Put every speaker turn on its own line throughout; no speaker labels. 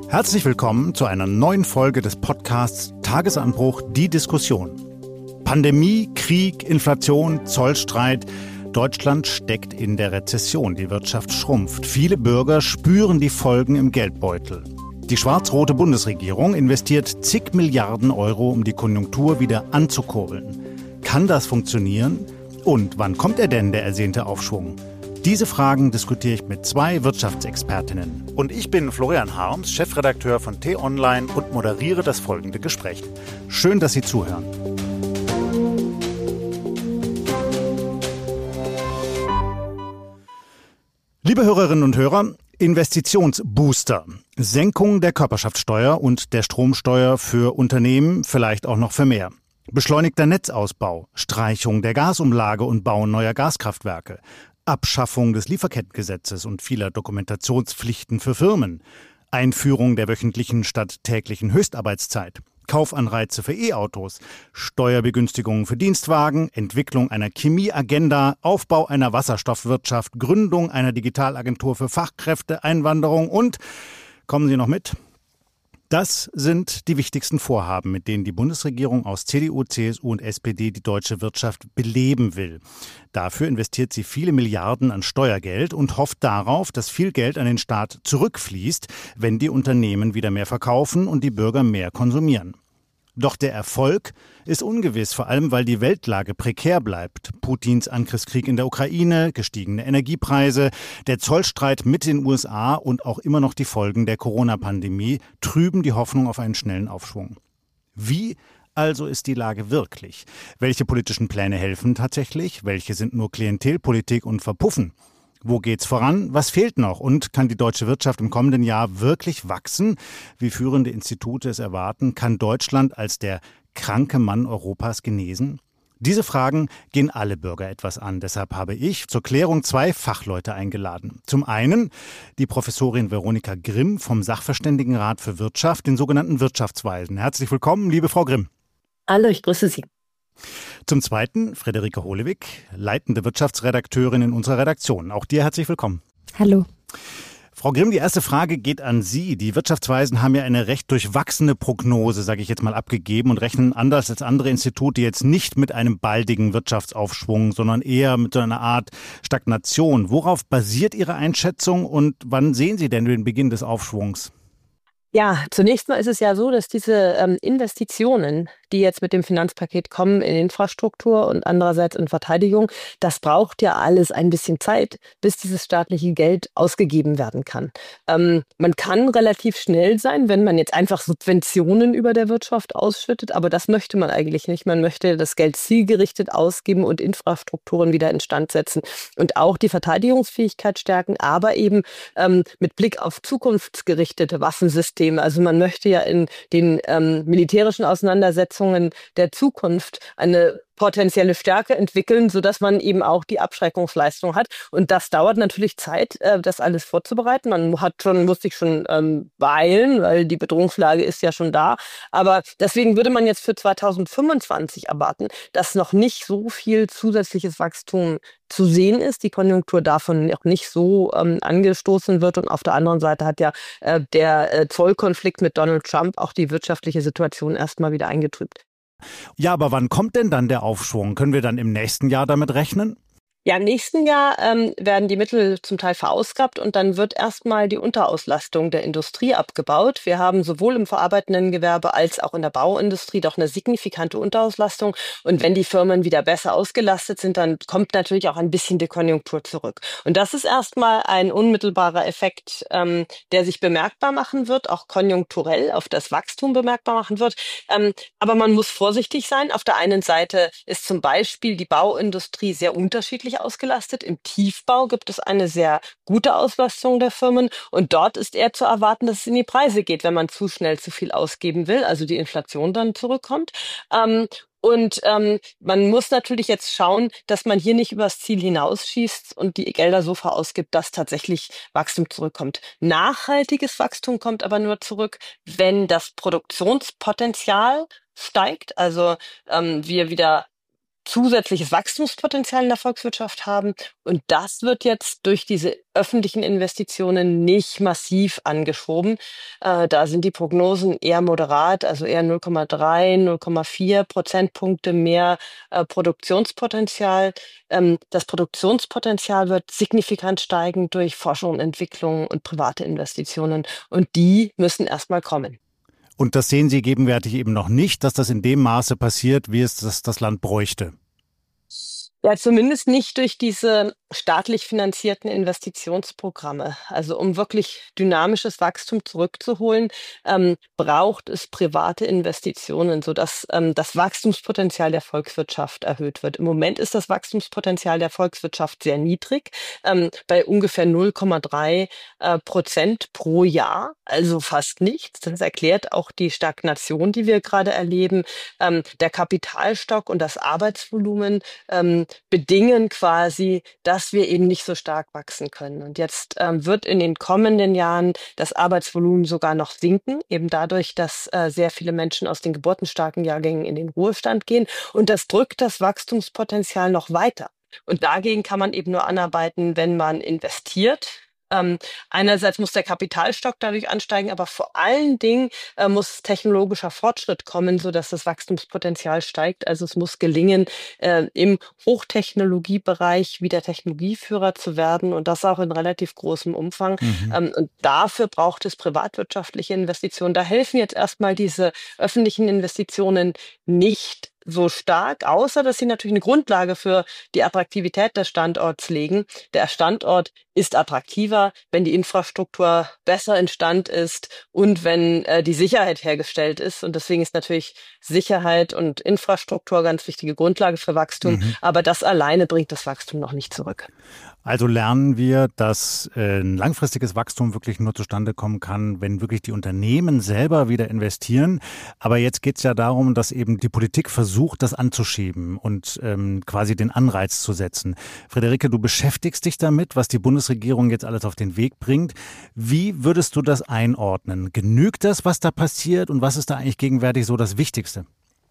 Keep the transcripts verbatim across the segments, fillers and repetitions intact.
Herzlich willkommen zu einer neuen Folge des Podcasts Tagesanbruch – Die Diskussion. Pandemie, Krieg, Inflation, Zollstreit. Deutschland steckt in der Rezession. Die Wirtschaft schrumpft. Viele Bürger spüren die Folgen im Geldbeutel. Die schwarz-rote Bundesregierung investiert zig Milliarden Euro, um die Konjunktur wieder anzukurbeln. Kann das funktionieren? Und wann kommt er denn, der ersehnte Aufschwung? Diese Fragen diskutiere ich mit zwei Wirtschaftsexpertinnen. Und ich bin Florian Harms, Chefredakteur von T-Online und moderiere das folgende Gespräch. Schön, dass Sie zuhören. Liebe Hörerinnen und Hörer, Investitionsbooster, Senkung der Körperschaftssteuer und der Stromsteuer für Unternehmen, vielleicht auch noch für mehr. Beschleunigter Netzausbau, Streichung der Gasumlage und Bau neuer Gaskraftwerke. Abschaffung des Lieferkettengesetzes und vieler Dokumentationspflichten für Firmen, Einführung der wöchentlichen statt täglichen Höchstarbeitszeit, Kaufanreize für E-Autos, Steuerbegünstigungen für Dienstwagen, Entwicklung einer Chemieagenda, Aufbau einer Wasserstoffwirtschaft, Gründung einer Digitalagentur für Fachkräfte, Einwanderung und, kommen Sie noch mit? Das sind die wichtigsten Vorhaben, mit denen die Bundesregierung aus C D U, C S U und S P D die deutsche Wirtschaft beleben will. Dafür investiert sie viele Milliarden an Steuergeld und hofft darauf, dass viel Geld an den Staat zurückfließt, wenn die Unternehmen wieder mehr verkaufen und die Bürger mehr konsumieren. Doch der Erfolg ist ungewiss, vor allem weil die Weltlage prekär bleibt. Putins Angriffskrieg in der Ukraine, gestiegene Energiepreise, der Zollstreit mit den U S A und auch immer noch die Folgen der Corona-Pandemie trüben die Hoffnung auf einen schnellen Aufschwung. Wie also ist die Lage wirklich? Welche politischen Pläne helfen tatsächlich? Welche sind nur Klientelpolitik und verpuffen? Wo geht's voran? Was fehlt noch? Und kann die deutsche Wirtschaft im kommenden Jahr wirklich wachsen? Wie führende Institute es erwarten, kann Deutschland als der kranke Mann Europas genesen? Diese Fragen gehen alle Bürger etwas an. Deshalb habe ich zur Klärung zwei Fachleute eingeladen. Zum einen die Professorin Veronika Grimm vom Sachverständigenrat für Wirtschaft, den sogenannten Wirtschaftsweisen. Herzlich willkommen, liebe Frau Grimm.
Hallo, ich grüße Sie.
Zum Zweiten Friederike Holewig, leitende Wirtschaftsredakteurin in unserer Redaktion. Auch dir herzlich willkommen.
Hallo.
Frau Grimm, die erste Frage geht an Sie. Die Wirtschaftsweisen haben ja eine recht durchwachsene Prognose, sage ich jetzt mal, abgegeben und rechnen anders als andere Institute jetzt nicht mit einem baldigen Wirtschaftsaufschwung, sondern eher mit so einer Art Stagnation. Worauf basiert Ihre Einschätzung und wann sehen Sie denn den Beginn des Aufschwungs?
Ja, zunächst mal ist es ja so, dass diese ähm, Investitionen, die jetzt mit dem Finanzpaket kommen in Infrastruktur und andererseits in Verteidigung, das braucht ja alles ein bisschen Zeit, bis dieses staatliche Geld ausgegeben werden kann. Ähm, man kann relativ schnell sein, wenn man jetzt einfach Subventionen über der Wirtschaft ausschüttet, aber das möchte man eigentlich nicht. Man möchte das Geld zielgerichtet ausgeben und Infrastrukturen wieder instand setzen und auch die Verteidigungsfähigkeit stärken, aber eben ähm, mit Blick auf zukunftsgerichtete Waffensysteme. Also man möchte ja in den ähm, militärischen Auseinandersetzungen der Zukunft eine potenzielle Stärke entwickeln, sodass man eben auch die Abschreckungsleistung hat. Und das dauert natürlich Zeit, äh, das alles vorzubereiten. Man hat schon, muss sich schon ähm, beeilen, weil die Bedrohungslage ist ja schon da. Aber deswegen würde man jetzt für zweitausendfünfundzwanzig erwarten, dass noch nicht so viel zusätzliches Wachstum zu sehen ist, die Konjunktur davon noch nicht so ähm, angestoßen wird. Und auf der anderen Seite hat ja äh, der äh, Zollkonflikt mit Donald Trump auch die wirtschaftliche Situation erstmal wieder eingetrübt.
Ja, aber wann kommt denn dann der Aufschwung? Können wir dann im nächsten Jahr damit rechnen?
Ja, im nächsten Jahr ähm, werden die Mittel zum Teil verausgabt und dann wird erstmal die Unterauslastung der Industrie abgebaut. Wir haben sowohl im verarbeitenden Gewerbe als auch in der Bauindustrie doch eine signifikante Unterauslastung. Und wenn die Firmen wieder besser ausgelastet sind, dann kommt natürlich auch ein bisschen die Konjunktur zurück. Und das ist erstmal ein unmittelbarer Effekt, ähm, der sich bemerkbar machen wird, auch konjunkturell auf das Wachstum bemerkbar machen wird. Ähm, aber man muss vorsichtig sein. Auf der einen Seite ist zum Beispiel die Bauindustrie sehr unterschiedlich ausgelastet. Im Tiefbau gibt es eine sehr gute Auslastung der Firmen und dort ist eher zu erwarten, dass es in die Preise geht, wenn man zu schnell zu viel ausgeben will, also die Inflation dann zurückkommt. Ähm, Und ähm, man muss natürlich jetzt schauen, dass man hier nicht übers Ziel hinausschießt und die Gelder so verausgibt, dass tatsächlich Wachstum zurückkommt. Nachhaltiges Wachstum kommt aber nur zurück, wenn das Produktionspotenzial steigt, also ähm, wir wieder zusätzliches Wachstumspotenzial in der Volkswirtschaft haben. Und das wird jetzt durch diese öffentlichen Investitionen nicht massiv angeschoben. Äh, da sind die Prognosen eher moderat, also eher null Komma drei, null Komma vier Prozentpunkte mehr äh, Produktionspotenzial. Ähm, das Produktionspotenzial wird signifikant steigen durch Forschung und Entwicklung und private Investitionen. Und die müssen erstmal kommen.
Und das sehen Sie gegenwärtig eben noch nicht, dass das in dem Maße passiert, wie es das, das Land bräuchte.
Ja, zumindest nicht durch diese staatlich finanzierten Investitionsprogramme. Also um wirklich dynamisches Wachstum zurückzuholen, ähm, braucht es private Investitionen, sodass ähm, das Wachstumspotenzial der Volkswirtschaft erhöht wird. Im Moment ist das Wachstumspotenzial der Volkswirtschaft sehr niedrig, ähm, bei ungefähr null Komma drei äh, Prozent pro Jahr, also fast nichts. Das erklärt auch die Stagnation, die wir gerade erleben. Ähm, der Kapitalstock und das Arbeitsvolumen ähm, bedingen quasi, dass wir eben nicht so stark wachsen können. Und jetzt ähm, wird in den kommenden Jahren das Arbeitsvolumen sogar noch sinken, eben dadurch, dass äh, sehr viele Menschen aus den geburtenstarken Jahrgängen in den Ruhestand gehen. Und das drückt das Wachstumspotenzial noch weiter. Und dagegen kann man eben nur anarbeiten, wenn man investiert. Ähm, einerseits muss der Kapitalstock dadurch ansteigen, aber vor allen Dingen äh, muss technologischer Fortschritt kommen, sodass das Wachstumspotenzial steigt. Also es muss gelingen, äh, im Hochtechnologiebereich wieder Technologieführer zu werden und das auch in relativ großem Umfang. Mhm. Ähm, und dafür braucht es privatwirtschaftliche Investitionen. Da helfen jetzt erstmal diese öffentlichen Investitionen nicht so stark, außer dass sie natürlich eine Grundlage für die Attraktivität des Standorts legen. Der Standort ist attraktiver, wenn die Infrastruktur besser instand ist und wenn äh, die Sicherheit hergestellt ist. Und deswegen ist natürlich Sicherheit und Infrastruktur ganz wichtige Grundlage für Wachstum. Mhm. Aber das alleine bringt das Wachstum noch nicht zurück.
Also lernen wir, dass äh, ein langfristiges Wachstum wirklich nur zustande kommen kann, wenn wirklich die Unternehmen selber wieder investieren. Aber jetzt geht es ja darum, dass eben die Politik versucht, das anzuschieben und ähm, quasi den Anreiz zu setzen. Friederike, du beschäftigst dich damit, was die Bundesregierung jetzt alles auf den Weg bringt. Wie würdest du das einordnen? Genügt das, was da passiert, und was ist da eigentlich gegenwärtig so das Wichtigste?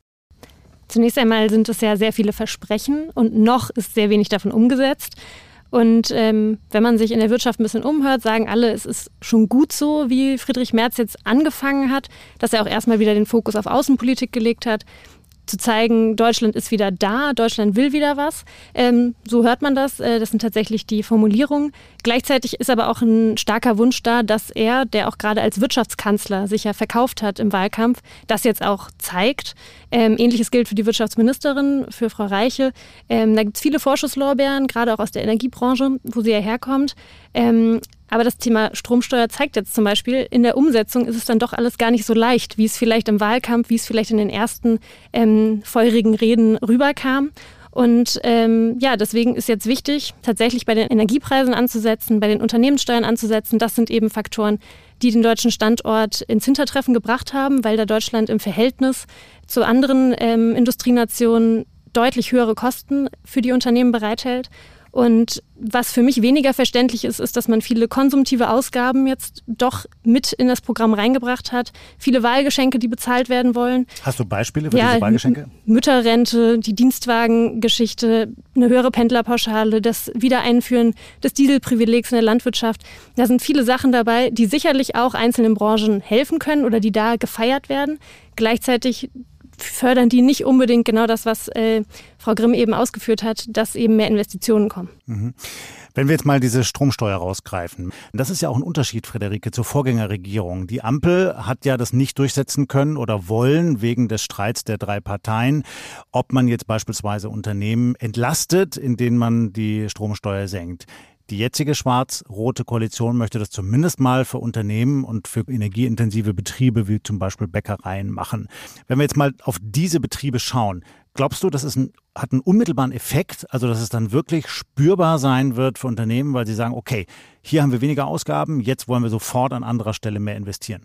Zunächst einmal sind es ja sehr viele Versprechen und noch ist sehr wenig davon umgesetzt. Und ähm, wenn man sich in der Wirtschaft ein bisschen umhört, sagen alle, es ist schon gut so, wie Friedrich Merz jetzt angefangen hat, dass er auch erstmal wieder den Fokus auf Außenpolitik gelegt hat, zu zeigen, Deutschland ist wieder da, Deutschland will wieder was. Ähm, so hört man das. Äh, das sind tatsächlich die Formulierungen. Gleichzeitig ist aber auch ein starker Wunsch da, dass er, der auch gerade als Wirtschaftskanzler sich ja verkauft hat im Wahlkampf, das jetzt auch zeigt. Ähm, Ähnliches gilt für die Wirtschaftsministerin, für Frau Reiche. Ähm, da gibt es viele Vorschusslorbeeren, gerade auch aus der Energiebranche, wo sie ja herkommt. Ähm, Aber das Thema Stromsteuer zeigt jetzt zum Beispiel, in der Umsetzung ist es dann doch alles gar nicht so leicht, wie es vielleicht im Wahlkampf, wie es vielleicht in den ersten ähm, feurigen Reden rüberkam. Und ähm, ja, deswegen ist jetzt wichtig, tatsächlich bei den Energiepreisen anzusetzen, bei den Unternehmenssteuern anzusetzen. Das sind eben Faktoren, die den deutschen Standort ins Hintertreffen gebracht haben, weil da Deutschland im Verhältnis zu anderen ähm, Industrienationen deutlich höhere Kosten für die Unternehmen bereithält. Und was für mich weniger verständlich ist, ist, dass man viele konsumtive Ausgaben jetzt doch mit in das Programm reingebracht hat. Viele Wahlgeschenke, die bezahlt werden wollen.
Hast du Beispiele für
ja,
diese Wahlgeschenke?
Mütterrente, die Dienstwagengeschichte, eine höhere Pendlerpauschale, das Wiedereinführen des Dieselprivilegs in der Landwirtschaft. Da sind viele Sachen dabei, die sicherlich auch einzelnen Branchen helfen können oder die da gefeiert werden. Gleichzeitig fördern die nicht unbedingt genau das, was äh, Frau Grimm eben ausgeführt hat, dass eben mehr Investitionen kommen.
Mhm. Wenn wir jetzt mal diese Stromsteuer rausgreifen, das ist ja auch ein Unterschied, Friederike, zur Vorgängerregierung. Die Ampel hat ja das nicht durchsetzen können oder wollen wegen des Streits der drei Parteien, ob man jetzt beispielsweise Unternehmen entlastet, in denen man die Stromsteuer senkt. Die jetzige schwarz-rote Koalition möchte das zumindest mal für Unternehmen und für energieintensive Betriebe wie zum Beispiel Bäckereien machen. Wenn wir jetzt mal auf diese Betriebe schauen, glaubst du, das ist ein, hat einen unmittelbaren Effekt, also dass es dann wirklich spürbar sein wird für Unternehmen, weil sie sagen, okay, hier haben wir weniger Ausgaben, jetzt wollen wir sofort an anderer Stelle mehr investieren?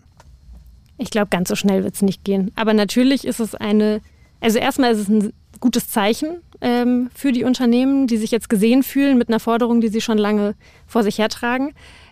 Ich glaube, ganz so schnell wird es nicht gehen. Aber natürlich ist es eine, also erstmal ist es ein gutes Zeichen ähm, für die Unternehmen, die sich jetzt gesehen fühlen mit einer Forderung, die sie schon lange vor sich hertragen.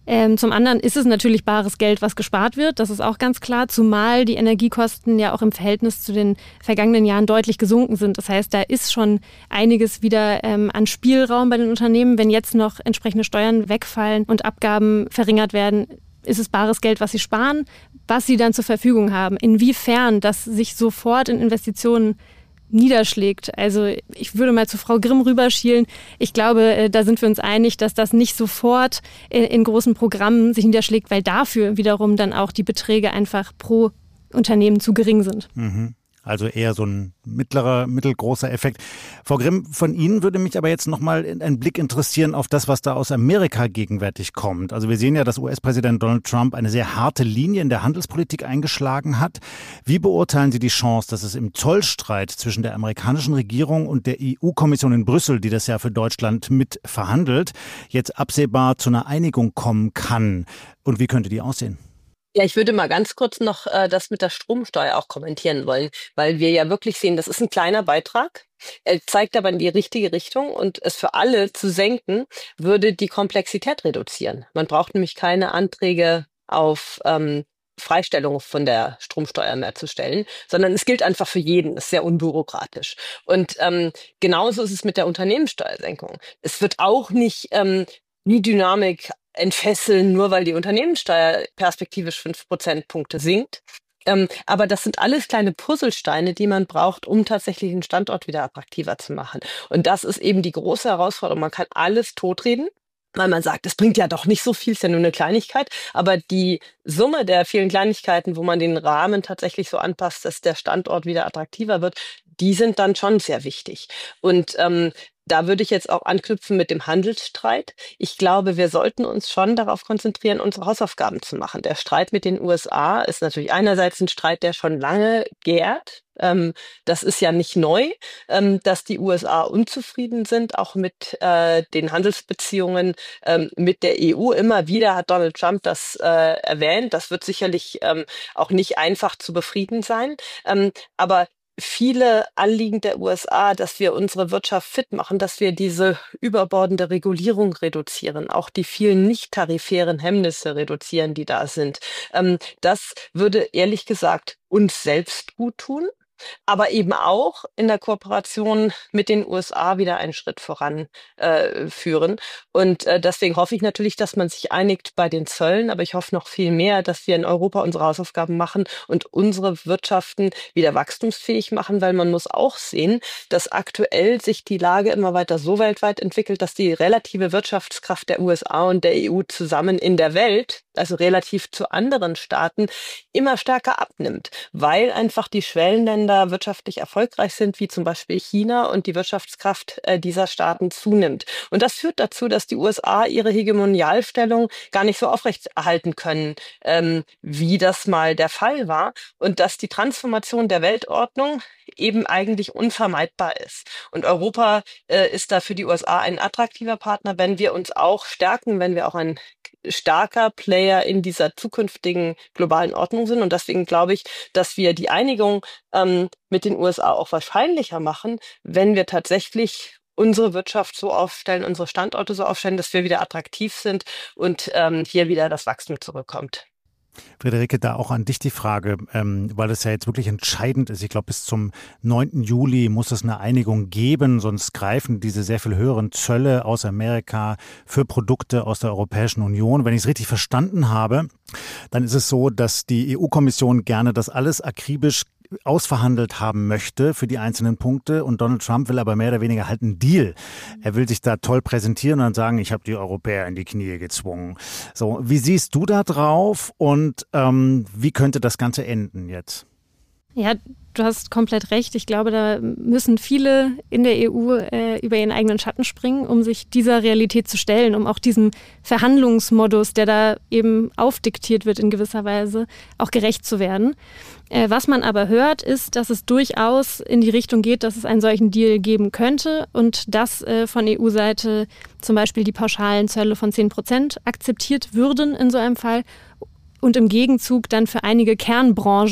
Ähm, zum anderen ist es natürlich bares Geld, was gespart wird, das ist auch ganz klar, zumal die Energiekosten ja auch im Verhältnis zu den vergangenen Jahren deutlich gesunken sind. Das heißt, da ist schon einiges wieder ähm, an Spielraum bei den Unternehmen. Wenn jetzt noch entsprechende Steuern wegfallen und Abgaben verringert werden, ist es bares Geld, was sie sparen, was sie dann zur Verfügung haben. Inwiefern das sich sofort in Investitionen niederschlägt. Also ich würde mal zu Frau Grimm rüberschielen. Ich glaube, da sind wir uns einig, dass das nicht sofort in, in großen Programmen sich niederschlägt, weil dafür wiederum dann auch die Beträge einfach pro Unternehmen zu gering sind.
Mhm. Also eher so ein mittlerer, mittelgroßer Effekt. Frau Grimm, von Ihnen würde mich aber jetzt nochmal ein Blick interessieren auf das, was da aus Amerika gegenwärtig kommt. Also wir sehen ja, dass U S-Präsident Donald Trump eine sehr harte Linie in der Handelspolitik eingeschlagen hat. Wie beurteilen Sie die Chance, dass es im Zollstreit zwischen der amerikanischen Regierung und der E U-Kommission in Brüssel, die das ja für Deutschland mit verhandelt, jetzt absehbar zu einer Einigung kommen kann? Und wie könnte die aussehen?
Ja, ich würde mal ganz kurz noch äh, das mit der Stromsteuer auch kommentieren wollen, weil wir ja wirklich sehen, das ist ein kleiner Beitrag. Er zeigt aber in die richtige Richtung und es für alle zu senken, würde die Komplexität reduzieren. Man braucht nämlich keine Anträge auf ähm, Freistellung von der Stromsteuer mehr zu stellen, sondern es gilt einfach für jeden. Das ist sehr unbürokratisch. Und ähm, genauso ist es mit der Unternehmenssteuersenkung. Es wird auch nicht ähm, die Dynamik entfesseln, nur weil die Unternehmenssteuer perspektivisch fünf Prozentpunkte sinkt. Ähm, aber das sind alles kleine Puzzlesteine, die man braucht, um tatsächlich den Standort wieder attraktiver zu machen. Und das ist eben die große Herausforderung. Man kann alles totreden, weil man sagt, es bringt ja doch nicht so viel, ist ja nur eine Kleinigkeit. Aber die Summe der vielen Kleinigkeiten, wo man den Rahmen tatsächlich so anpasst, dass der Standort wieder attraktiver wird, die sind dann schon sehr wichtig. Und ähm, da würde ich jetzt auch anknüpfen mit dem Handelsstreit. Ich glaube, wir sollten uns schon darauf konzentrieren, unsere Hausaufgaben zu machen. Der Streit mit den U S A ist natürlich einerseits ein Streit, der schon lange gärt. Ähm, das ist ja nicht neu, ähm, dass die U S A unzufrieden sind, auch mit äh, den Handelsbeziehungen ähm, mit der E U. Immer wieder hat Donald Trump das äh, erwähnt. Das wird sicherlich ähm, auch nicht einfach zu befrieden sein. Ähm, aber viele Anliegen der U S A, dass wir unsere Wirtschaft fit machen, dass wir diese überbordende Regulierung reduzieren, auch die vielen nicht tarifären Hemmnisse reduzieren, die da sind. Ähm, das würde ehrlich gesagt uns selbst gut tun, aber eben auch in der Kooperation mit den U S A wieder einen Schritt voran äh, führen. Und äh, deswegen hoffe ich natürlich, dass man sich einigt bei den Zöllen, aber ich hoffe noch viel mehr, dass wir in Europa unsere Hausaufgaben machen und unsere Wirtschaften wieder wachstumsfähig machen, weil man muss auch sehen, dass aktuell sich die Lage immer weiter so weltweit entwickelt, dass die relative Wirtschaftskraft der U S A und der E U zusammen in der Welt, also relativ zu anderen Staaten, immer stärker abnimmt, weil einfach die Schwellenländer wirtschaftlich erfolgreich sind, wie zum Beispiel China, und die Wirtschaftskraft äh, dieser Staaten zunimmt. Und das führt dazu, dass die U S A ihre Hegemonialstellung gar nicht so aufrechterhalten können, ähm, wie das mal der Fall war, und dass die Transformation der Weltordnung eben eigentlich unvermeidbar ist. Und Europa äh, ist da für die U S A ein attraktiver Partner, wenn wir uns auch stärken, wenn wir auch ein starker Player in dieser zukünftigen globalen Ordnung sind. Und deswegen glaube ich, dass wir die Einigung ähm, mit den U S A auch wahrscheinlicher machen, wenn wir tatsächlich unsere Wirtschaft so aufstellen, unsere Standorte so aufstellen, dass wir wieder attraktiv sind und ähm, hier wieder das Wachstum zurückkommt.
Friederike, da auch an dich die Frage, ähm, weil es ja jetzt wirklich entscheidend ist. Ich glaube, bis zum neunten Juli muss es eine Einigung geben, sonst greifen diese sehr viel höheren Zölle aus Amerika für Produkte aus der Europäischen Union. Wenn ich es richtig verstanden habe, dann ist es so, dass die E U-Kommission gerne das alles akribisch ausverhandelt haben möchte für die einzelnen Punkte, und Donald Trump will aber mehr oder weniger halt einen Deal. Er will sich da toll präsentieren und dann sagen, ich habe die Europäer in die Knie gezwungen. So, wie siehst du da drauf und ähm, wie könnte das Ganze enden jetzt?
Ja, du hast komplett recht. Ich glaube, da müssen viele in der E U äh, über ihren eigenen Schatten springen, um sich dieser Realität zu stellen, um auch diesem Verhandlungsmodus, der da eben aufdiktiert wird in gewisser Weise, auch gerecht zu werden. Äh, was man aber hört, ist, dass es durchaus in die Richtung geht, dass es einen solchen Deal geben könnte und dass äh, von E U-Seite zum Beispiel die pauschalen Zölle von zehn Prozent akzeptiert würden in so einem Fall. Und im Gegenzug dann für einige Kernbranchen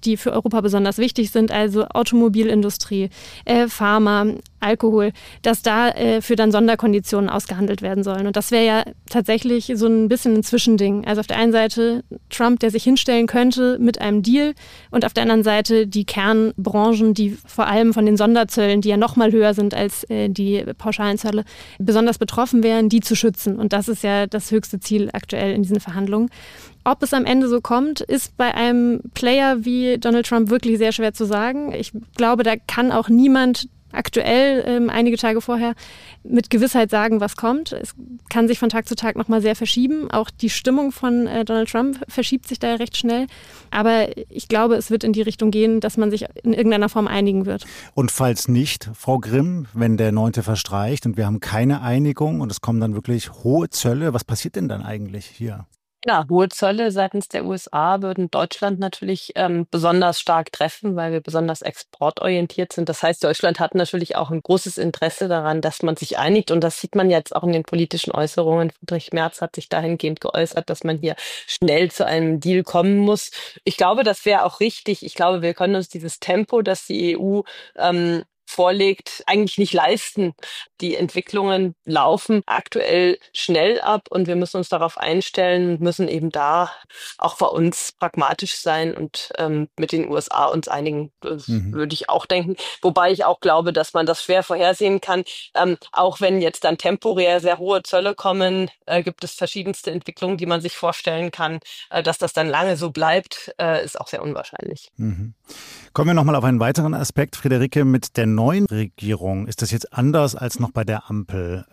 die für Europa besonders wichtig sind, also Automobilindustrie, äh, Pharma, Alkohol, dass da äh, für dann Sonderkonditionen ausgehandelt werden sollen. Und das wäre ja tatsächlich so ein bisschen ein Zwischending. Also auf der einen Seite Trump, der sich hinstellen könnte mit einem Deal, und auf der anderen Seite die Kernbranchen, die vor allem von den Sonderzöllen, die ja noch mal höher sind als äh, die pauschalen Zölle, besonders betroffen wären, die zu schützen. Und das ist ja das höchste Ziel aktuell in diesen Verhandlungen. Ob es am Ende so kommt, ist bei einem Player wie Donald Trump wirklich sehr schwer zu sagen. Ich glaube, da kann auch niemand aktuell, ähm, einige Tage vorher, mit Gewissheit sagen, was kommt. Es kann sich von Tag zu Tag nochmal sehr verschieben. Auch die Stimmung von äh, Donald Trump verschiebt sich da recht schnell. Aber ich glaube, es wird in die Richtung gehen, dass man sich in irgendeiner Form einigen wird.
Und falls nicht, Frau Grimm, wenn der Neunte verstreicht und wir haben keine Einigung und es kommen dann wirklich hohe Zölle, was passiert denn dann eigentlich hier?
Ja, hohe Zölle seitens der U S A würden Deutschland natürlich ähm, besonders stark treffen, weil wir besonders exportorientiert sind. Das heißt, Deutschland hat natürlich auch ein großes Interesse daran, dass man sich einigt. Und das sieht man jetzt auch in den politischen Äußerungen. Friedrich Merz hat sich dahingehend geäußert, dass man hier schnell zu einem Deal kommen muss. Ich glaube, das wäre auch richtig. Ich glaube, wir können uns dieses Tempo, das die E U ähm, vorlegt, eigentlich nicht leisten. Die Entwicklungen laufen aktuell schnell ab und wir müssen uns darauf einstellen, müssen eben da auch bei uns pragmatisch sein und ähm, mit den U S A uns einigen. Das mhm. würde ich auch denken. Wobei ich auch glaube, dass man das schwer vorhersehen kann. Ähm, auch wenn jetzt dann temporär sehr hohe Zölle kommen, äh, gibt es verschiedenste Entwicklungen, die man sich vorstellen kann. Äh, dass das dann lange so bleibt, äh, ist auch sehr unwahrscheinlich.
Mhm. Kommen wir nochmal auf einen weiteren Aspekt. Friederike, mit der neuen Regierung ist das jetzt anders als noch bei der Ampel.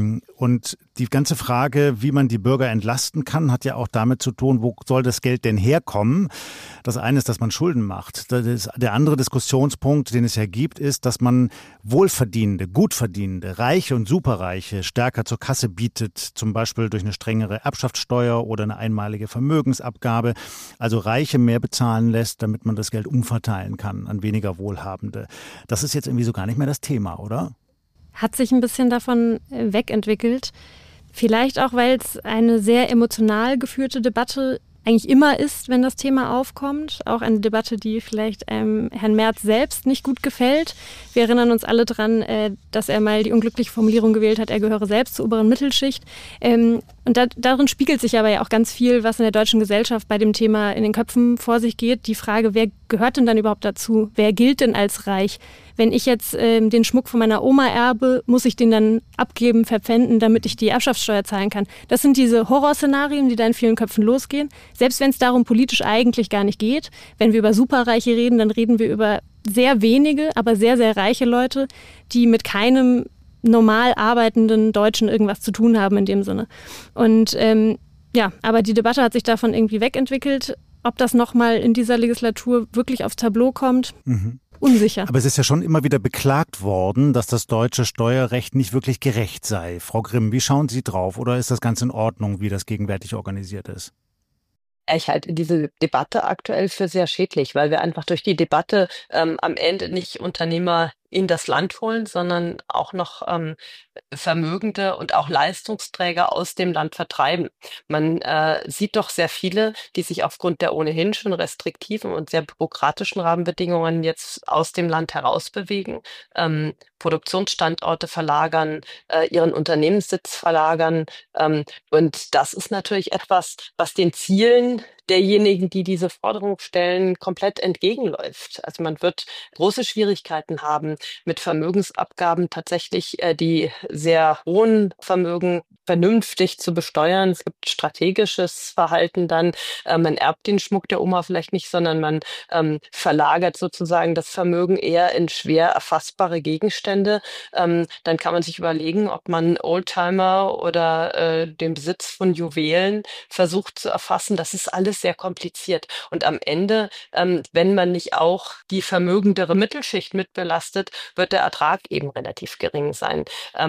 Und die ganze Frage, wie man die Bürger entlasten kann, hat ja auch damit zu tun, wo soll das Geld denn herkommen? Das eine ist, dass man Schulden macht. Das ist, der andere Diskussionspunkt, den es ja gibt, ist, dass man Wohlverdienende, Gutverdienende, Reiche und Superreiche stärker zur Kasse bietet, zum Beispiel durch eine strengere Erbschaftssteuer oder eine einmalige Vermögensabgabe. Also Reiche mehr bezahlen lässt, damit man das Geld umverteilen kann an weniger Wohlhabende. Das ist jetzt irgendwie so gar nicht mehr das Thema, oder?
Hat sich ein bisschen davon wegentwickelt. Vielleicht auch, weil es eine sehr emotional geführte Debatte eigentlich immer ist, wenn das Thema aufkommt. Auch eine Debatte, die vielleicht ähm, Herrn Merz selbst nicht gut gefällt. Wir erinnern uns alle dran, äh, dass er mal die unglückliche Formulierung gewählt hat, er gehöre selbst zur oberen Mittelschicht. Ähm, und da, darin spiegelt sich aber ja auch ganz viel, was in der deutschen Gesellschaft bei dem Thema in den Köpfen vor sich geht. Die Frage, wer gehört denn dann überhaupt dazu? Wer gilt denn als reich? Wenn ich jetzt ähm, den Schmuck von meiner Oma erbe, muss ich den dann abgeben, verpfänden, damit ich die Erbschaftssteuer zahlen kann. Das sind diese Horrorszenarien, die da in vielen Köpfen losgehen. Selbst wenn es darum politisch eigentlich gar nicht geht. Wenn wir über Superreiche reden, dann reden wir über sehr wenige, aber sehr, sehr reiche Leute, die mit keinem normal arbeitenden Deutschen irgendwas zu tun haben in dem Sinne. Und ähm, ja, aber die Debatte hat sich davon irgendwie wegentwickelt. Ob das nochmal in dieser Legislatur wirklich aufs Tableau kommt, mhm. unsicher.
Aber es ist ja schon immer wieder beklagt worden, dass das deutsche Steuerrecht nicht wirklich gerecht sei. Frau Grimm, wie schauen Sie drauf? Oder ist das ganz in Ordnung, wie das gegenwärtig organisiert ist?
Ich halte diese Debatte aktuell für sehr schädlich, weil wir einfach durch die Debatte ähm, am Ende nicht Unternehmer in das Land holen, sondern auch noch ähm, Vermögende und auch Leistungsträger aus dem Land vertreiben. Man äh, sieht doch sehr viele, die sich aufgrund der ohnehin schon restriktiven und sehr bürokratischen Rahmenbedingungen jetzt aus dem Land herausbewegen, ähm, Produktionsstandorte verlagern, äh, ihren Unternehmenssitz verlagern. Ähm, und das ist natürlich etwas, was den Zielen derjenigen, die diese Forderung stellen, komplett entgegenläuft. Also man wird große Schwierigkeiten haben, mit Vermögensabgaben tatsächlich äh, die sehr hohen Vermögen vernünftig zu besteuern. Es gibt strategisches Verhalten dann. Äh, man erbt den Schmuck der Oma vielleicht nicht, sondern man ähm, verlagert sozusagen das Vermögen eher in schwer erfassbare Gegenstände. Ähm, dann kann man sich überlegen, ob man Oldtimer oder äh, den Besitz von Juwelen versucht zu erfassen. Das ist alles sehr kompliziert. Und am Ende, ähm, wenn man nicht auch die vermögendere Mittelschicht mitbelastet, wird der Ertrag eben relativ gering sein. Ähm,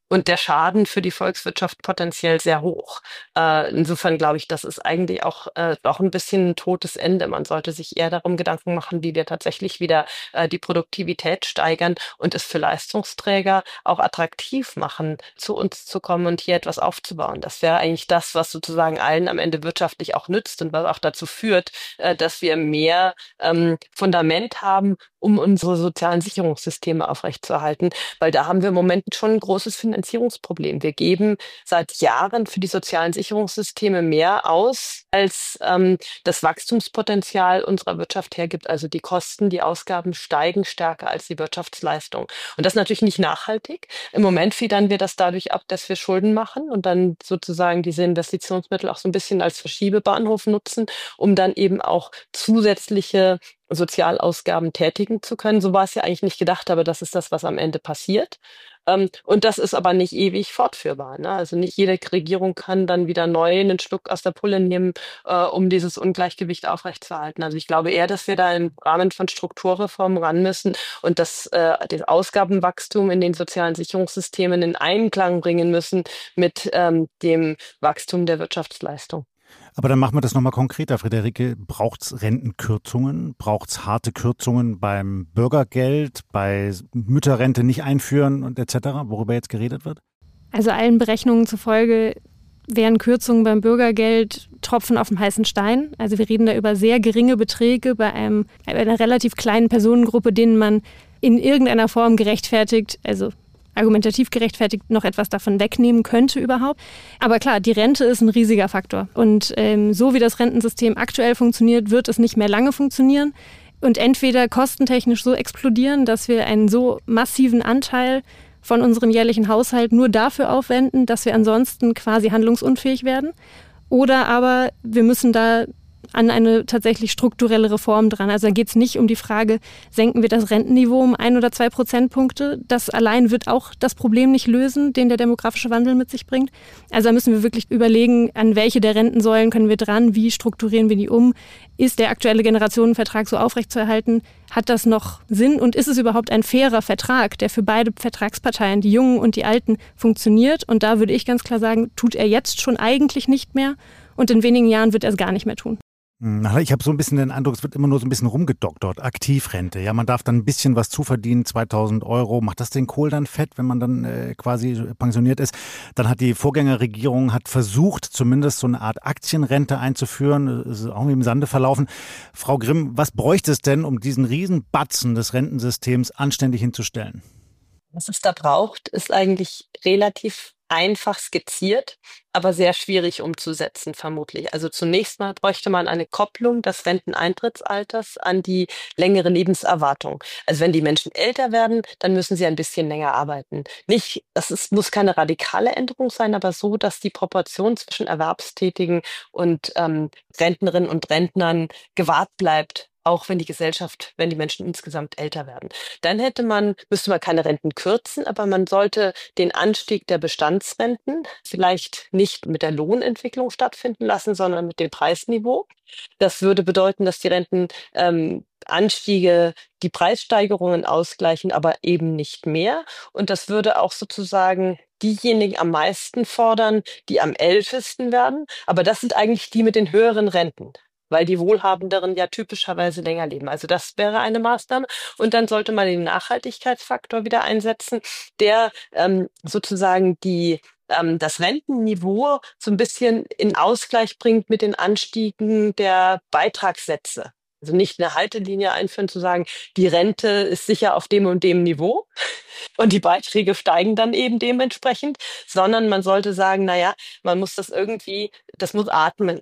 und der Schaden für die Volkswirtschaft potenziell sehr hoch. Äh, insofern glaube ich, das ist eigentlich auch äh, doch ein bisschen ein totes Ende. Man sollte sich eher darum Gedanken machen, wie wir tatsächlich wieder äh, die Produktivität steigern und es für Leistungsträger auch attraktiv machen, zu uns zu kommen und hier etwas aufzubauen. Das wäre eigentlich das, was sozusagen allen am Ende wirtschaftlich auch nützt und was auch dazu führt, äh, dass wir mehr ähm, Fundament haben, um unsere sozialen Sicherungssysteme aufrechtzuerhalten, weil da haben wir im Moment schon ein großes Finanzierungsproblem. Wir geben seit Jahren für die sozialen Sicherungssysteme mehr aus, als ähm, das Wachstumspotenzial unserer Wirtschaft hergibt. Also die Kosten, die Ausgaben steigen stärker als die Wirtschaftsleistung. Und das ist natürlich nicht nachhaltig. Im Moment federn wir das dadurch ab, dass wir Schulden machen und dann sozusagen diese Investitionsmittel auch so ein bisschen als Verschiebebahnhof nutzen, um dann eben auch zusätzliche Sozialausgaben tätigen zu können. So war es ja eigentlich nicht gedacht, aber das ist das, was am Ende passiert. Ähm, und das ist aber nicht ewig fortführbar. Ne? Also nicht jede Regierung kann dann wieder neu einen Schluck aus der Pulle nehmen, äh, um dieses Ungleichgewicht aufrechtzuerhalten. Also ich glaube eher, dass wir da im Rahmen von Strukturreformen ran müssen und das, äh, das Ausgabenwachstum in den sozialen Sicherungssystemen in Einklang bringen müssen mit ähm, dem Wachstum der Wirtschaftsleistung.
Aber dann machen wir das nochmal konkreter, Friederike. Braucht es Rentenkürzungen? Braucht es harte Kürzungen beim Bürgergeld, bei Mütterrente nicht einführen und et cetera, worüber jetzt geredet wird?
Also allen Berechnungen zufolge wären Kürzungen beim Bürgergeld Tropfen auf dem heißen Stein. Also wir reden da über sehr geringe Beträge bei einem, einer relativ kleinen Personengruppe, denen man in irgendeiner Form gerechtfertigt, also argumentativ gerechtfertigt noch etwas davon wegnehmen könnte überhaupt. Aber klar, die Rente ist ein riesiger Faktor. Und ähm, so wie das Rentensystem aktuell funktioniert, wird es nicht mehr lange funktionieren und entweder kostentechnisch so explodieren, dass wir einen so massiven Anteil von unserem jährlichen Haushalt nur dafür aufwenden, dass wir ansonsten quasi handlungsunfähig werden. Oder aber wir müssen da an eine tatsächlich strukturelle Reform dran. Also da geht es nicht um die Frage, senken wir das Rentenniveau um ein oder zwei Prozentpunkte. Das allein wird auch das Problem nicht lösen, den der demografische Wandel mit sich bringt. Also da müssen wir wirklich überlegen, an welche der Rentensäulen können wir dran, wie strukturieren wir die um. Ist der aktuelle Generationenvertrag so aufrechtzuerhalten? Hat das noch Sinn? Und ist es überhaupt ein fairer Vertrag, der für beide Vertragsparteien, die Jungen und die Alten, funktioniert? Und da würde ich ganz klar sagen, tut er jetzt schon eigentlich nicht mehr. Und in wenigen Jahren wird er es gar nicht mehr tun.
Ich habe so ein bisschen den Eindruck, es wird immer nur so ein bisschen rumgedoktert. Aktivrente. Ja, man darf dann ein bisschen was zuverdienen, zweitausend Euro. Macht das den Kohl dann fett, wenn man dann äh, quasi pensioniert ist? Dann hat die Vorgängerregierung hat versucht, zumindest so eine Art Aktienrente einzuführen. Das ist auch irgendwie im Sande verlaufen. Frau Grimm, was bräuchte es denn, um diesen Riesenbatzen des Rentensystems anständig hinzustellen?
Was es da braucht, ist eigentlich relativ einfach skizziert, aber sehr schwierig umzusetzen, vermutlich. Also zunächst mal bräuchte man eine Kopplung des Renteneintrittsalters an die längere Lebenserwartung. Also wenn die Menschen älter werden, dann müssen sie ein bisschen länger arbeiten. Nicht, das ist, muss keine radikale Änderung sein, aber so, dass die Proportion zwischen Erwerbstätigen und ähm, Rentnerinnen und Rentnern gewahrt bleibt, auch wenn die Gesellschaft, wenn die Menschen insgesamt älter werden. Dann hätte man, müsste man keine Renten kürzen, aber man sollte den Anstieg der Bestandsrenten vielleicht nicht mit der Lohnentwicklung stattfinden lassen, sondern mit dem Preisniveau. Das würde bedeuten, dass die Rentenanstiege ähm, die Preissteigerungen ausgleichen, aber eben nicht mehr. Und das würde auch sozusagen diejenigen am meisten fordern, die am ältesten werden. Aber das sind eigentlich die mit den höheren Renten, weil die Wohlhabenderen ja typischerweise länger leben. Also das wäre eine Maßnahme. Und dann sollte man den Nachhaltigkeitsfaktor wieder einsetzen, der ähm, sozusagen die ähm, das Rentenniveau so ein bisschen in Ausgleich bringt mit den Anstiegen der Beitragssätze. Also nicht eine Haltelinie einführen, zu sagen, die Rente ist sicher auf dem und dem Niveau und die Beiträge steigen dann eben dementsprechend, sondern man sollte sagen, naja, man muss das irgendwie, das muss atmen.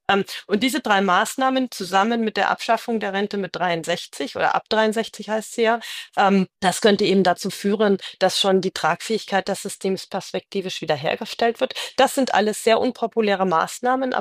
Und diese drei Maßnahmen zusammen mit der Abschaffung der Rente mit dreiundsechzig oder ab dreiundsechzig heißt sie ja, das könnte eben dazu führen, dass schon die Tragfähigkeit des Systems perspektivisch wiederhergestellt wird. Das sind alles sehr unpopuläre Maßnahmen, aber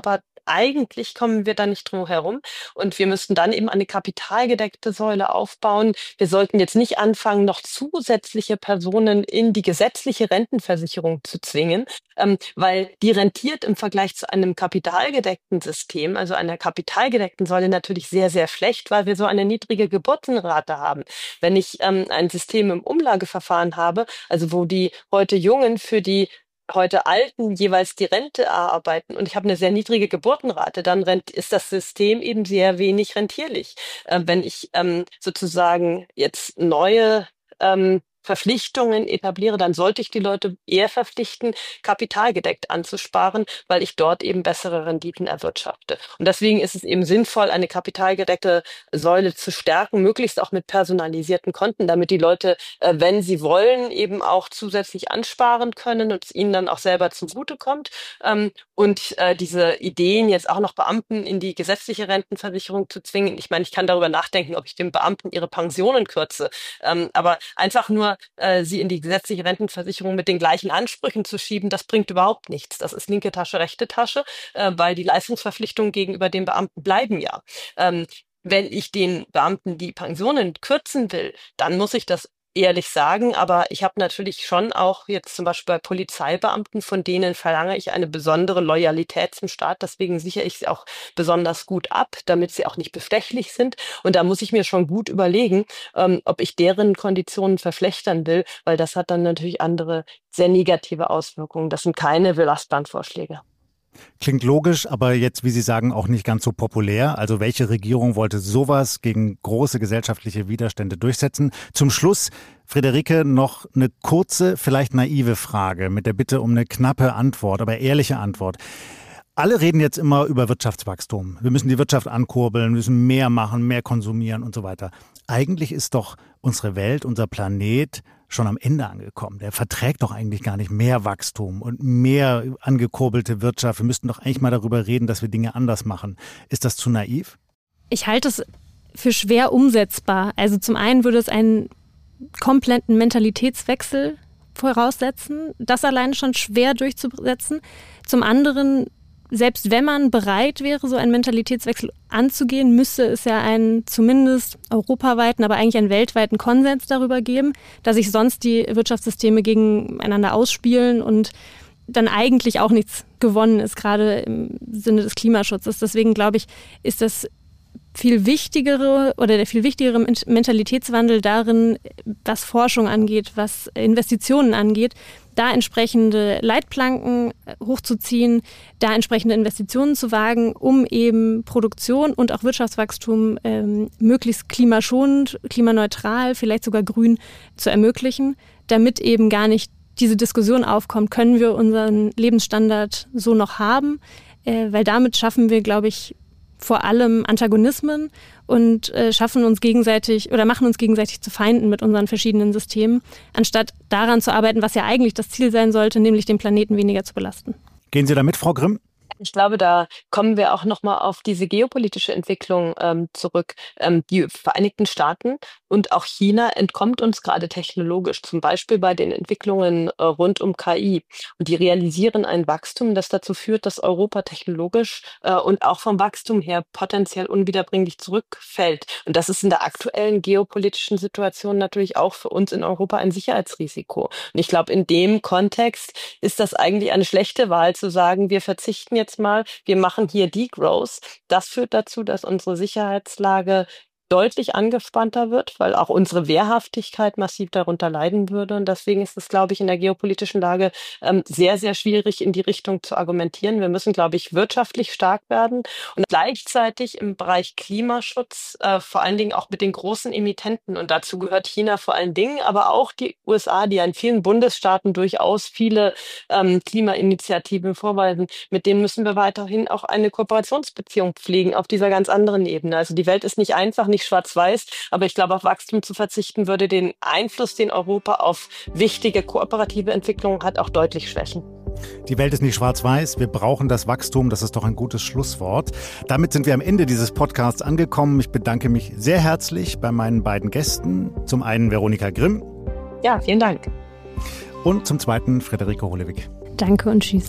eigentlich kommen wir da nicht drum herum. Und wir müssten dann eben eine kapitalgedeckte Säule aufbauen. Wir sollten jetzt nicht anfangen, noch zusätzliche Personen in die gesetzliche Rentenversicherung zu zwingen, ähm, weil die rentiert im Vergleich zu einem kapitalgedeckten System, also einer kapitalgedeckten Säule, natürlich sehr, sehr schlecht, weil wir so eine niedrige Geburtenrate haben. Wenn ich ähm, ein System im Umlageverfahren habe, also wo die heute Jungen für die heute Alten jeweils die Rente erarbeiten und ich habe eine sehr niedrige Geburtenrate, dann rent, ist das System eben sehr wenig rentierlich. Äh, wenn ich ähm, sozusagen jetzt neue ähm, Verpflichtungen etabliere, dann sollte ich die Leute eher verpflichten, kapitalgedeckt anzusparen, weil ich dort eben bessere Renditen erwirtschafte. Und deswegen ist es eben sinnvoll, eine kapitalgedeckte Säule zu stärken, möglichst auch mit personalisierten Konten, damit die Leute, äh, wenn sie wollen, eben auch zusätzlich ansparen können und es ihnen dann auch selber zugutekommt. Ähm, und äh, diese Ideen, jetzt auch noch Beamten in die gesetzliche Rentenversicherung zu zwingen, ich meine, ich kann darüber nachdenken, ob ich den Beamten ihre Pensionen kürze, ähm, aber einfach nur äh, sie in die gesetzliche Rentenversicherung mit den gleichen Ansprüchen zu schieben, das bringt überhaupt nichts. Das ist linke Tasche, rechte Tasche, äh, weil die Leistungsverpflichtungen gegenüber den Beamten bleiben ja. Ähm, wenn ich den Beamten die Pensionen kürzen will, dann muss ich das ehrlich sagen, aber ich habe natürlich schon auch jetzt zum Beispiel bei Polizeibeamten, von denen verlange ich eine besondere Loyalität zum Staat, deswegen sichere ich sie auch besonders gut ab, damit sie auch nicht bestechlich sind und da muss ich mir schon gut überlegen, ähm, ob ich deren Konditionen verschlechtern will, weil das hat dann natürlich andere sehr negative Auswirkungen. Das sind keine belastbaren Vorschläge.
Klingt logisch, aber jetzt, wie Sie sagen, auch nicht ganz so populär. Also welche Regierung wollte sowas gegen große gesellschaftliche Widerstände durchsetzen? Zum Schluss, Friederike, noch eine kurze, vielleicht naive Frage mit der Bitte um eine knappe Antwort, aber ehrliche Antwort. Alle reden jetzt immer über Wirtschaftswachstum. Wir müssen die Wirtschaft ankurbeln, müssen mehr machen, mehr konsumieren und so weiter. Eigentlich ist doch unsere Welt, unser Planet schon am Ende angekommen. Der verträgt doch eigentlich gar nicht mehr Wachstum und mehr angekurbelte Wirtschaft. Wir müssten doch eigentlich mal darüber reden, dass wir Dinge anders machen. Ist das zu naiv?
Ich halte es für schwer umsetzbar. Also zum einen würde es einen kompletten Mentalitätswechsel voraussetzen. Das alleine schon schwer durchzusetzen. Zum anderen, selbst wenn man bereit wäre, so einen Mentalitätswechsel anzugehen, müsste es ja einen zumindest europaweiten, aber eigentlich einen weltweiten Konsens darüber geben, dass sich sonst die Wirtschaftssysteme gegeneinander ausspielen und dann eigentlich auch nichts gewonnen ist, gerade im Sinne des Klimaschutzes. Deswegen glaube ich, ist das viel wichtigere oder der viel wichtigere Mentalitätswandel darin, was Forschung angeht, was Investitionen angeht, da entsprechende Leitplanken hochzuziehen, da entsprechende Investitionen zu wagen, um eben Produktion und auch Wirtschaftswachstum ähm, möglichst klimaschonend, klimaneutral, vielleicht sogar grün zu ermöglichen, damit eben gar nicht diese Diskussion aufkommt, können wir unseren Lebensstandard so noch haben, äh, weil damit schaffen wir, glaube ich, vor allem Antagonismen und äh, schaffen uns gegenseitig oder machen uns gegenseitig zu Feinden mit unseren verschiedenen Systemen, anstatt daran zu arbeiten, was ja eigentlich das Ziel sein sollte, nämlich den Planeten weniger zu belasten.
Gehen Sie da mit, Frau Grimm?
Ich glaube, da kommen wir auch nochmal auf diese geopolitische Entwicklung ähm, zurück. Ähm, die Vereinigten Staaten und auch China entkommt uns gerade technologisch, zum Beispiel bei den Entwicklungen äh, rund um K I. Und die realisieren ein Wachstum, das dazu führt, dass Europa technologisch äh, und auch vom Wachstum her potenziell unwiederbringlich zurückfällt. Und das ist in der aktuellen geopolitischen Situation natürlich auch für uns in Europa ein Sicherheitsrisiko. Und ich glaube, in dem Kontext ist das eigentlich eine schlechte Wahl zu sagen, wir verzichten jetzt mal, wir machen hier Degrowth. Das führt dazu, dass unsere Sicherheitslage deutlich angespannter wird, weil auch unsere Wehrhaftigkeit massiv darunter leiden würde. Und deswegen ist es, glaube ich, in der geopolitischen Lage ähm, sehr, sehr schwierig, in die Richtung zu argumentieren. Wir müssen, glaube ich, wirtschaftlich stark werden und gleichzeitig im Bereich Klimaschutz, äh, vor allen Dingen auch mit den großen Emittenten. Und dazu gehört China vor allen Dingen, aber auch die U S A, die in vielen Bundesstaaten durchaus viele ähm, Klimainitiativen vorweisen. Mit denen müssen wir weiterhin auch eine Kooperationsbeziehung pflegen auf dieser ganz anderen Ebene. Also die Welt ist nicht einfach, nicht schwarz-weiß, aber ich glaube, auf Wachstum zu verzichten, würde den Einfluss, den Europa auf wichtige kooperative Entwicklungen hat, auch deutlich schwächen.
Die Welt ist nicht schwarz-weiß, wir brauchen das Wachstum, das ist doch ein gutes Schlusswort. Damit sind wir am Ende dieses Podcasts angekommen. Ich bedanke mich sehr herzlich bei meinen beiden Gästen. Zum einen Veronika Grimm.
Ja, vielen Dank.
Und zum zweiten Friederike Hollewig.
Danke und tschüss.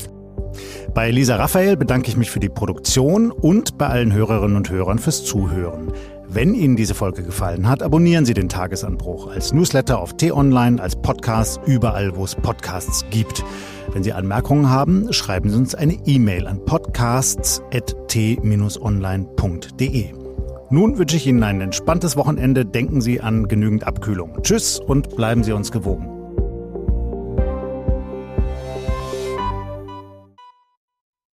Bei Lisa Raphael bedanke ich mich für die Produktion und bei allen Hörerinnen und Hörern fürs Zuhören. Wenn Ihnen diese Folge gefallen hat, abonnieren Sie den Tagesanbruch als Newsletter auf T-Online, als Podcast, überall, wo es Podcasts gibt. Wenn Sie Anmerkungen haben, schreiben Sie uns eine E-Mail an podcasts at t online punkt de. Nun wünsche ich Ihnen ein entspanntes Wochenende. Denken Sie an genügend Abkühlung. Tschüss und bleiben Sie uns gewogen.